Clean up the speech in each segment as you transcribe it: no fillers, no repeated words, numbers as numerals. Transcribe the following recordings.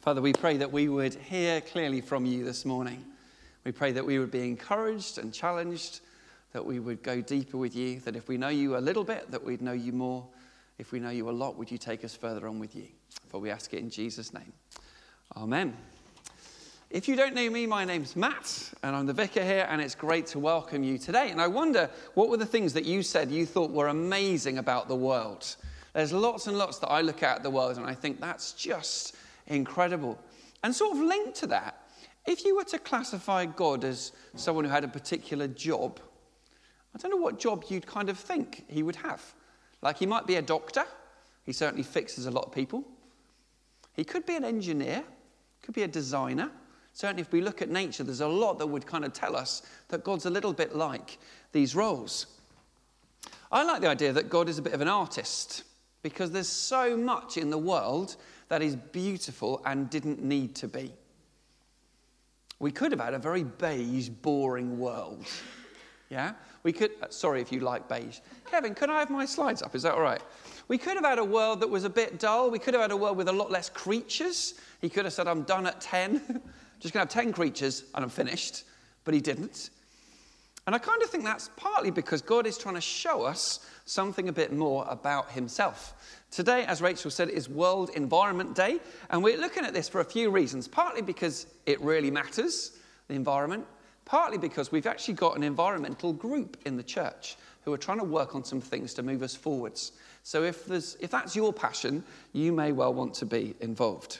Father, we pray that we would hear clearly from you this morning. We pray that we would be encouraged and challenged, that we would go deeper with you, that if we know you a little bit, that we'd know you more. If we know you a lot, would you take us further on with you? For we ask it in Jesus' name. Amen. If you don't know me, my name's Matt, and I'm the vicar here, and it's great to welcome you today. And I wonder, what were the things that you said you thought were amazing about the world? There's lots and lots that I look at the world, and I think that's just incredible. And sort of linked to that, if you were to classify God as someone who had a particular job, I don't know what job you'd kind of think he would have. Like, he might be a doctor. He certainly fixes a lot of people. He could be an engineer, could be a designer. Certainly, if we look at nature, there's a lot that would kind of tell us that God's a little bit like these roles. I like the idea that God is a bit of an artist, because there's so much in the world that is beautiful and didn't need to be. We could have had a very beige, boring world. Yeah? We could, sorry if you like beige. Kevin, can I have my slides up? Is that all right? We could have had a world that was a bit dull. We could have had a world with a lot less creatures. He could have said, I'm done at 10. Just going to have 10 creatures and I'm finished. But he didn't. And I kind of think that's partly because God is trying to show us something a bit more about himself. Today, as Rachel said, is World Environment Day. And we're looking at this for a few reasons. Partly because it really matters, the environment. Partly because we've actually got an environmental group in the church who are trying to work on some things to move us forwards. So if that's your passion, you may well want to be involved.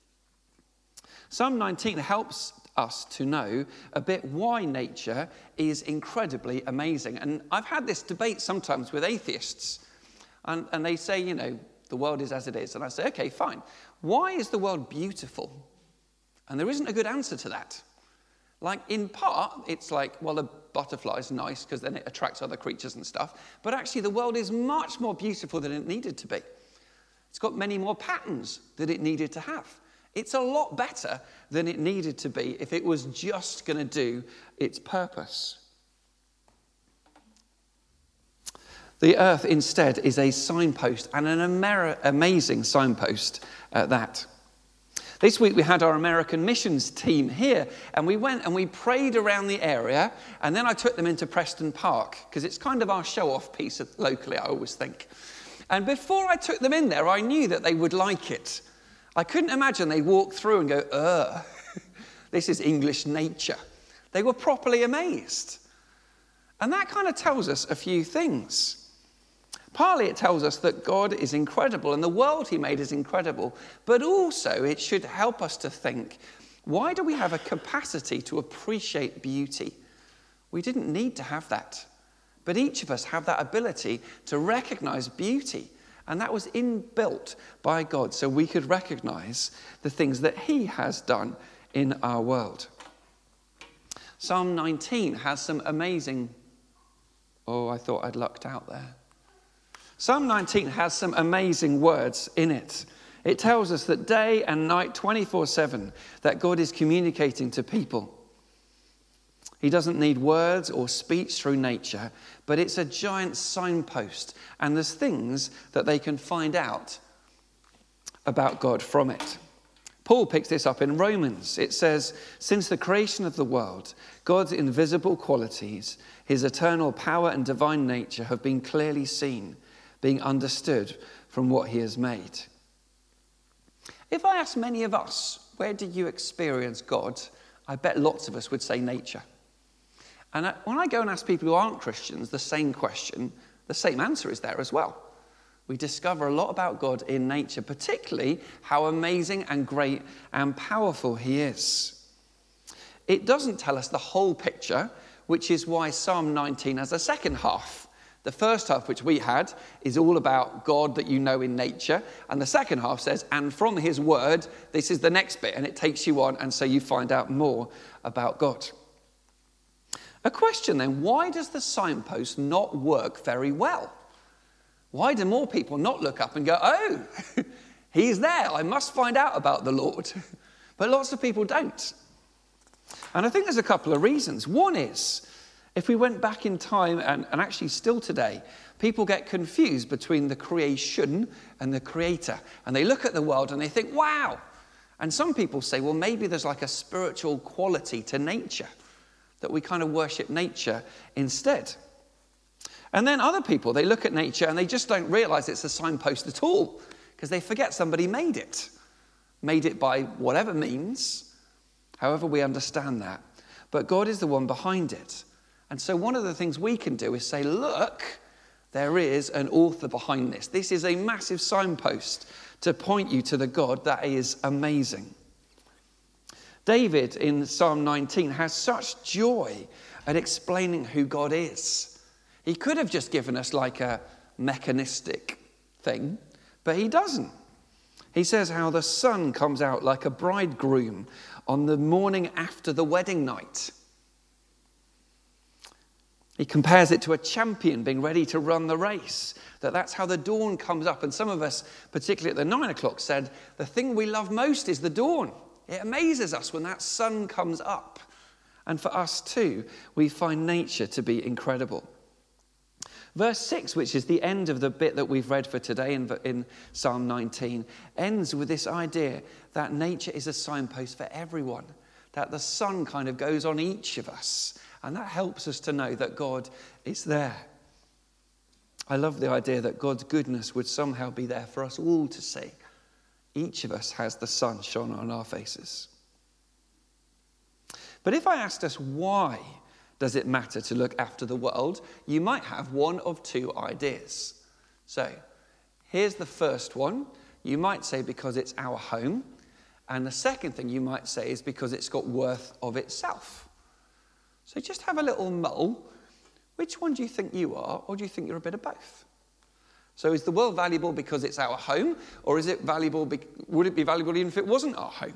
Psalm 19 helps us to know a bit why nature is incredibly amazing. And I've had this debate sometimes with atheists. And they say, you know, the world is as it is. And I say, okay, fine. Why is the world beautiful? And there isn't a good answer to that. Like, in part, it's like, well, a butterfly's nice because then it attracts other creatures and stuff. But actually, the world is much more beautiful than it needed to be. It's got many more patterns than it needed to have. It's a lot better than it needed to be if it was just going to do its purpose. The earth, instead, is a signpost, and an amazing signpost at that. This week we had our American missions team here, and we went and we prayed around the area, and then I took them into Preston Park, because it's kind of our show-off piece locally, I always think. And before I took them in there, I knew that they would like it. I couldn't imagine they'd walk through and go, ugh, this is English nature. They were properly amazed. And that kind of tells us a few things. Partly it tells us that God is incredible and the world he made is incredible, but also it should help us to think, why do we have a capacity to appreciate beauty? We didn't need to have that, but each of us have that ability to recognize beauty, and that was inbuilt by God, so we could recognize the things that he has done in our world. Psalm 19 has some amazing... Oh, I thought I'd lucked out there. Psalm 19 has some amazing words in it. It tells us that day and night, 24/7, that God is communicating to people. He doesn't need words or speech through nature, but it's a giant signpost, and there's things that they can find out about God from it. Paul picks this up in Romans. It says, since the creation of the world, God's invisible qualities, his eternal power and divine nature have been clearly seen, being understood from what he has made. If I ask many of us, where did you experience God? I bet lots of us would say nature. And when I go and ask people who aren't Christians the same question, the same answer is there as well. We discover a lot about God in nature, particularly how amazing and great and powerful he is. It doesn't tell us the whole picture, which is why Psalm 19 has a second half. The first half, which we had, is all about God that you know in nature. And the second half says, and from his word, this is the next bit. And it takes you on, and so you find out more about God. A question then, why does the signpost not work very well? Why do more people not look up and go, oh, he's there, I must find out about the Lord? But lots of people don't. And I think there's a couple of reasons. One is, if we went back in time, and actually still today, people get confused between the creation and the creator. And they look at the world and they think, wow. And some people say, well, maybe there's like a spiritual quality to nature, that we kind of worship nature instead. And then other people, they look at nature and they just don't realize it's a signpost at all, because they forget somebody made it by whatever means, however we understand that. But God is the one behind it. And so one of the things we can do is say, look, there is an author behind this. This is a massive signpost to point you to the God that is amazing. David in Psalm 19 has such joy at explaining who God is. He could have just given us like a mechanistic thing, but he doesn't. He says how the sun comes out like a bridegroom on the morning after the wedding night. He compares it to a champion being ready to run the race, that's how the dawn comes up. And some of us, particularly at the 9 o'clock, said the thing we love most is the dawn. It amazes us when that sun comes up. And for us too, we find nature to be incredible. Verse 6, which is the end of the bit that we've read for today in Psalm 19, ends with this idea that nature is a signpost for everyone, that the sun kind of goes on each of us, and that helps us to know that God is there. I love the idea that God's goodness would somehow be there for us all to see. Each of us has the sun shone on our faces. But if I asked us why does it matter to look after the world, you might have one of two ideas. So here's the first one. You might say because it's our home. And the second thing you might say is because it's got worth of itself. So just have a little mull. Which one do you think you are, or do you think you're a bit of both? So is the world valuable because it's our home, or is it valuable? Would it be valuable even if it wasn't our home?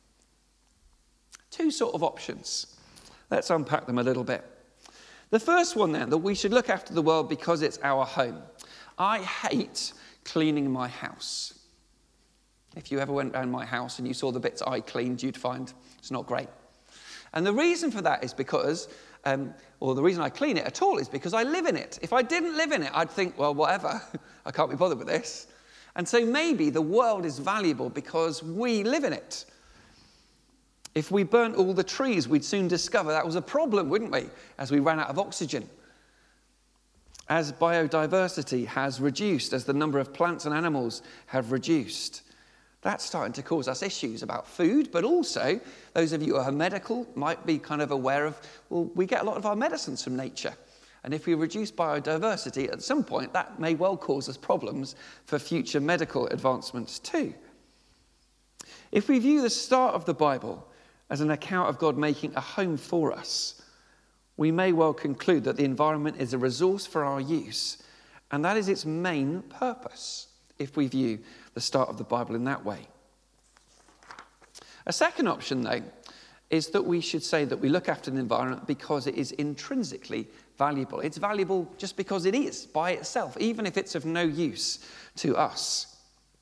Two sort of options. Let's unpack them a little bit. The first one then, that we should look after the world because it's our home. I hate cleaning my house. If you ever went around my house and you saw the bits I cleaned, you'd find it's not great. And the reason for that is because, the reason I clean it at all is because I live in it. If I didn't live in it, I'd think, well, whatever, I can't be bothered with this. And so maybe the world is valuable because we live in it. If we burnt all the trees, we'd soon discover that was a problem, wouldn't we, as we ran out of oxygen. As biodiversity has reduced, as the number of plants and animals have reduced, that's starting to cause us issues about food, but also those of you who are medical might be kind of aware of, well, we get a lot of our medicines from nature. And if we reduce biodiversity, at some point, that may well cause us problems for future medical advancements too. If we view the start of the Bible as an account of God making a home for us, we may well conclude that the environment is a resource for our use, and that is its main purpose, if we view the start of the Bible in that way. A second option, though, is that we should say that we look after the environment because it is intrinsically valuable. It's valuable just because it is by itself, even if it's of no use to us.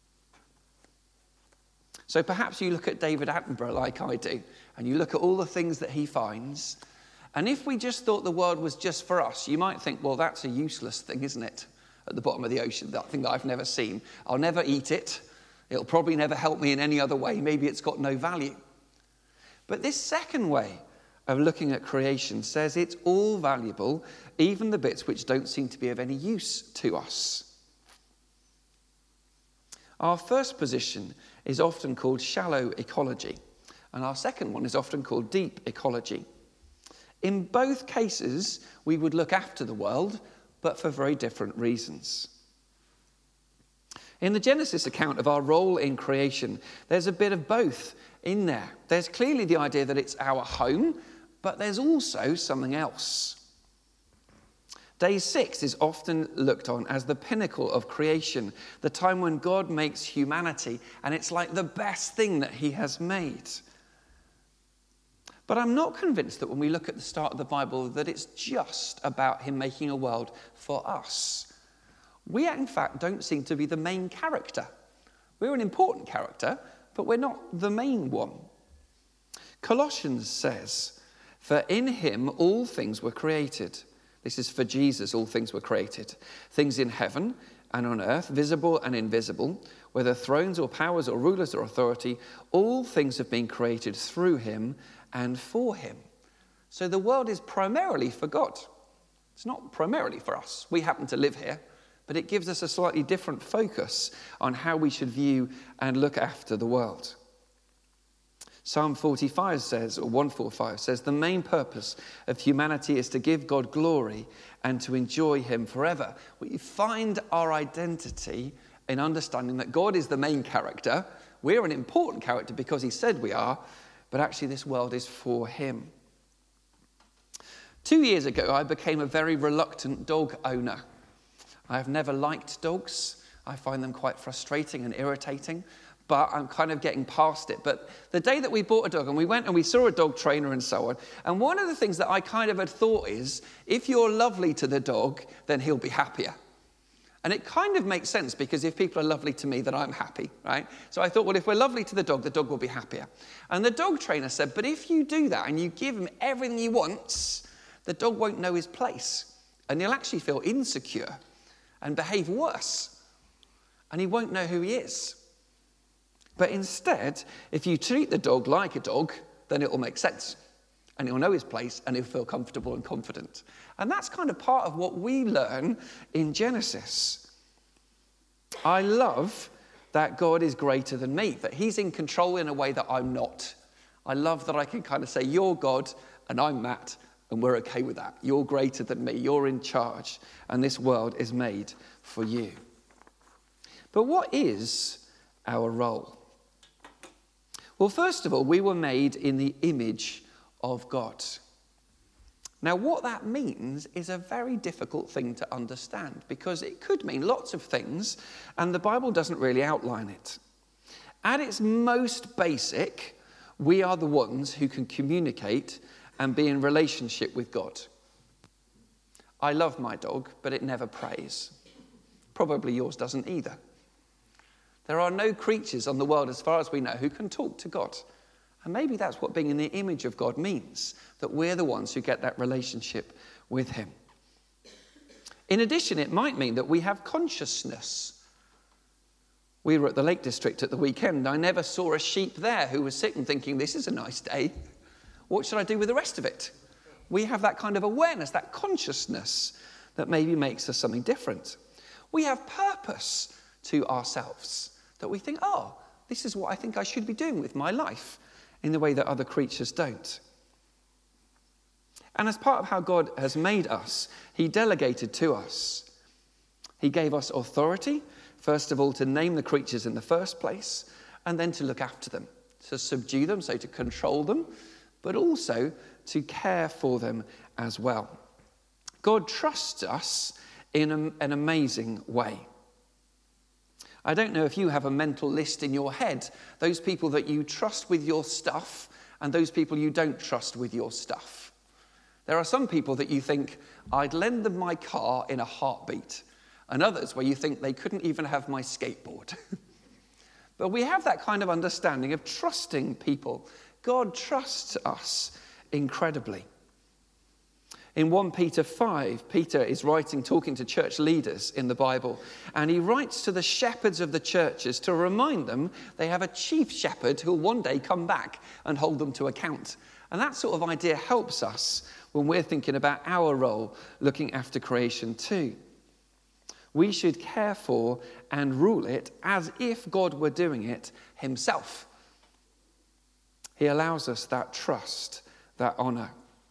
So perhaps you look at David Attenborough like I do, and you look at all the things that he finds, and if we just thought the world was just for us, you might think, well, that's a useless thing, isn't it? At the bottom of the ocean, that thing that I've never seen. I'll never eat it. It'll probably never help me in any other way. Maybe it's got no value. But this second way of looking at creation says it's all valuable, even the bits which don't seem to be of any use to us. Our first position is often called shallow ecology, and our second one is often called deep ecology. In both cases, we would look after the world, but for very different reasons. In the Genesis account of our role in creation, there's a bit of both in there. There's clearly the idea that it's our home, but there's also something else. Day 6 is often looked on as the pinnacle of creation, the time when God makes humanity, and it's like the best thing that he has made. But I'm not convinced that when we look at the start of the Bible that it's just about him making a world for us. We, in fact, don't seem to be the main character. We're an important character, but we're not the main one. Colossians says, "For in him all things were created." This is for Jesus, all things were created. Things in heaven and on earth, visible and invisible, whether thrones or powers or rulers or authority, all things have been created through him and for him. So the world is primarily for God. It's not primarily for us. We happen to live here, but it gives us a slightly different focus on how we should view and look after the world. Psalm 45 says, or 145 says, the main purpose of humanity is to give God glory and to enjoy him forever. We find our identity in understanding that God is the main character. We're an important character because he said we are, but actually this world is for him. 2 years ago, I became a very reluctant dog owner. I have never liked dogs. I find them quite frustrating and irritating, but I'm kind of getting past it. But the day that we bought a dog, and we went and we saw a dog trainer and so on, and one of the things that I kind of had thought is, if you're lovely to the dog, then he'll be happier. And it kind of makes sense, because if people are lovely to me, then I'm happy, right? So I thought, well, if we're lovely to the dog will be happier. And the dog trainer said, but if you do that and you give him everything he wants, the dog won't know his place, and he'll actually feel insecure and behave worse, and he won't know who he is. But instead, if you treat the dog like a dog, then it will make sense, and he'll know his place, and he'll feel comfortable and confident. And that's kind of part of what we learn in Genesis. I love that God is greater than me, that he's in control in a way that I'm not. I love that I can kind of say, you're God, and I'm Matt, and we're okay with that. You're greater than me, you're in charge, and this world is made for you. But what is our role? Well, first of all, we were made in the image of God. Now, what that means is a very difficult thing to understand, because it could mean lots of things, and the Bible doesn't really outline it. At its most basic, we are the ones who can communicate and be in relationship with God. I love my dog, but it never prays. Probably yours doesn't either. There are no creatures on the world, as far as we know, who can talk to God. And maybe that's what being in the image of God means, that we're the ones who get that relationship with him. In addition, it might mean that we have consciousness. We were at the Lake District at the weekend. I never saw a sheep there who was sitting thinking, this is a nice day. What should I do with the rest of it? We have that kind of awareness, that consciousness that maybe makes us something different. We have purpose to ourselves, that we think, oh, this is what I think I should be doing with my life, in the way that other creatures don't. And as part of how God has made us, he delegated to us. He gave us authority, first of all, to name the creatures in the first place, and then to look after them, to subdue them, so to control them, but also to care for them as well. God trusts us in an amazing way. I don't know if you have a mental list in your head, those people that you trust with your stuff and those people you don't trust with your stuff. There are some people that you think, I'd lend them my car in a heartbeat, and others where you think they couldn't even have my skateboard. But we have that kind of understanding of trusting people. God trusts us incredibly. In 1 Peter 5, Peter is talking to church leaders in the Bible, and he writes to the shepherds of the churches to remind them they have a chief shepherd who will one day come back and hold them to account. And that sort of idea helps us when we're thinking about our role looking after creation too. We should care for and rule it as if God were doing it himself. He allows us that trust, that honor.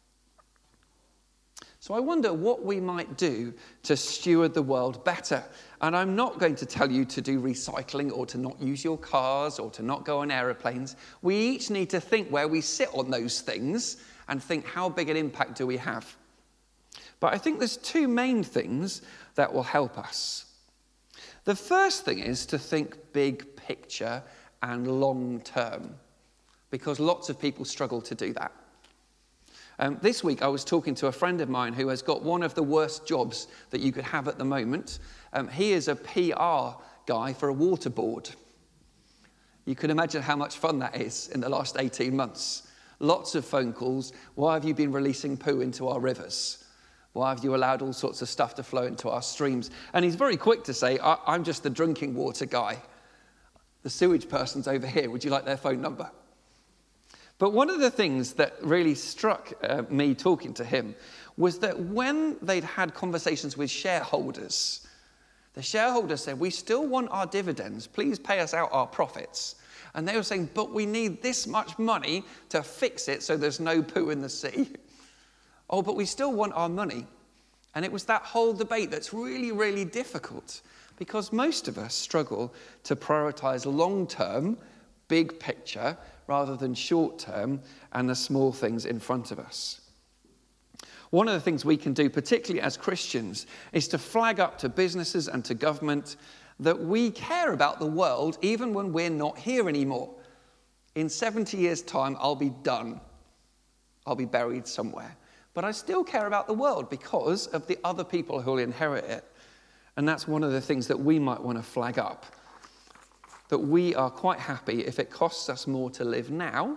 So I wonder what we might do to steward the world better. And I'm not going to tell you to do recycling or to not use your cars or to not go on aeroplanes. We each need to think where we sit on those things and think, how big an impact do we have? But I think there's two main things that will help us. The first thing is to think big picture and long term, because lots of people struggle to do that. This week I was talking to a friend of mine who has got one of the worst jobs that you could have at the moment. He is a PR guy for a water board. You can imagine how much fun that is in the last 18 months. Lots of phone calls. Why have you been releasing poo into our rivers? Why have you allowed all sorts of stuff to flow into our streams? And he's very quick to say, I'm just the drinking water guy. The sewage person's over here. Would you like their phone number? But one of the things that really struck me talking to him was that when they'd had conversations with shareholders, the shareholders said, we still want our dividends. Please pay us out our profits. And they were saying, but we need this much money to fix it so there's no poo in the sea. Oh, but we still want our money. And it was that whole debate that's really, really difficult because most of us struggle to prioritize long-term, big picture, rather than short-term and the small things in front of us. One of the things we can do, particularly as Christians, is to flag up to businesses and to government that we care about the world even when we're not here anymore. In 70 years' time, I'll be done. I'll be buried somewhere. But I still care about the world because of the other people who will inherit it. And that's one of the things that we might want to flag up. That we are quite happy if it costs us more to live now,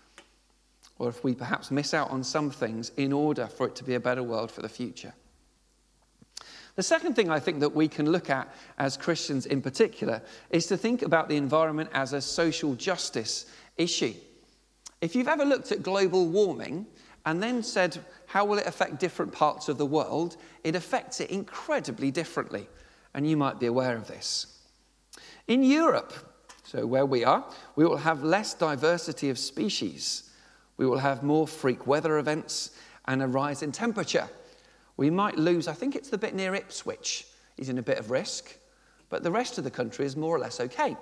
or if we perhaps miss out on some things in order for it to be a better world for the future. The second thing I think that we can look at as Christians in particular is to think about the environment as a social justice issue. If you've ever looked at global warming and then said, how will it affect different parts of the world? It affects it incredibly differently, and you might be aware of this. In Europe, so where we are, we will have less diversity of species. We will have more freak weather events and a rise in temperature. We might lose, I think it's the bit near Ipswich, is in a bit of risk, but the rest of the country is more or less okay.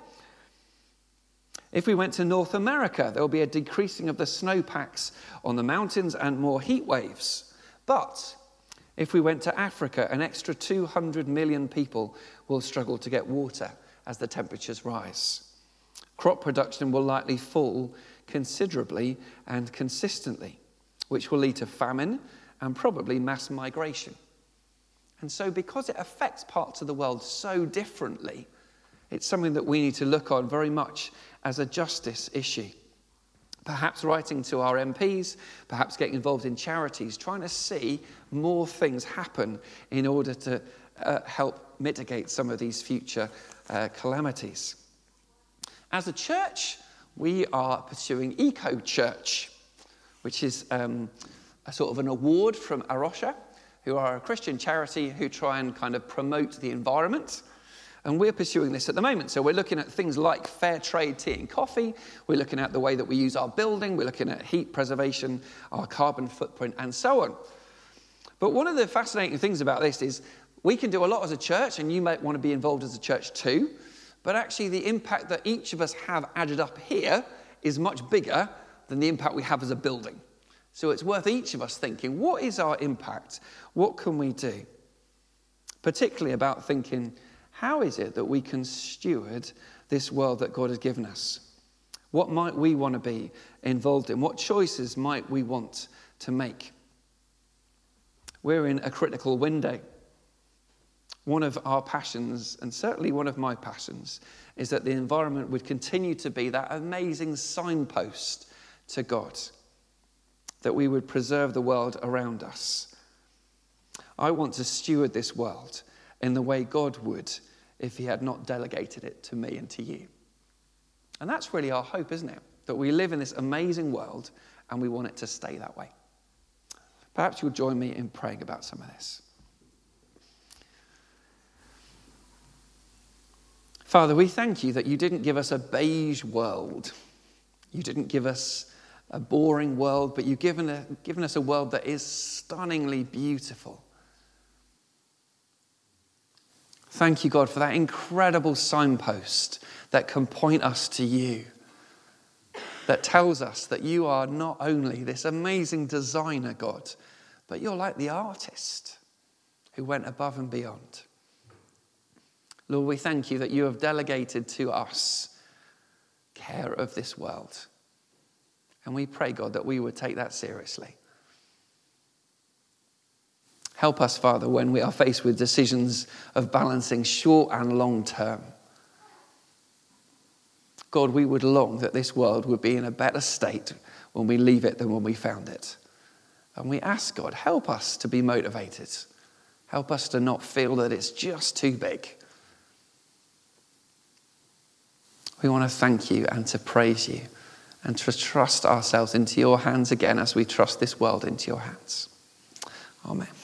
If we went to North America, there will be a decreasing of the snowpacks on the mountains and more heat waves. But if we went to Africa, an extra 200 million people will struggle to get water as the temperatures rise. Crop production will likely fall considerably and consistently, which will lead to famine and probably mass migration. And so because it affects parts of the world so differently, it's something that we need to look on very much as a justice issue. Perhaps writing to our MPs, perhaps getting involved in charities, trying to see more things happen in order to help mitigate some of these future calamities. As a church, we are pursuing Eco Church, which is a sort of an award from Arosha, who are a Christian charity who try and kind of promote the environment. And we're pursuing this at the moment. So we're looking at things like fair trade tea and coffee. We're looking at the way that we use our building. We're looking at heat preservation, our carbon footprint, and so on. But one of the fascinating things about this is we can do a lot as a church, and you might want to be involved as a church too. But actually the impact that each of us have added up here is much bigger than the impact we have as a building. So it's worth each of us thinking, what is our impact? What can we do? Particularly about thinking, how is it that we can steward this world that God has given us? What might we want to be involved in? What choices might we want to make? We're in a critical window. One of our passions, and certainly one of my passions, is that the environment would continue to be that amazing signpost to God, that we would preserve the world around us. I want to steward this world in the way God would if he had not delegated it to me and to you. And that's really our hope, isn't it? That we live in this amazing world and we want it to stay that way. Perhaps you'll join me in praying about some of this. Father, we thank you that you didn't give us a beige world. You didn't give us a boring world, but you've given us a world that is stunningly beautiful. Thank you, God, for that incredible signpost that can point us to you, that tells us that you are not only this amazing designer, God, but you're like the artist who went above and beyond. Lord, we thank you that you have delegated to us care of this world. And we pray, God, that we would take that seriously. Help us, Father, when we are faced with decisions of balancing short and long term. God, we would long that this world would be in a better state when we leave it than when we found it. And we ask God, help us to be motivated. Help us to not feel that it's just too big. We want to thank you and to praise you and to trust ourselves into your hands again as we trust this world into your hands. Amen.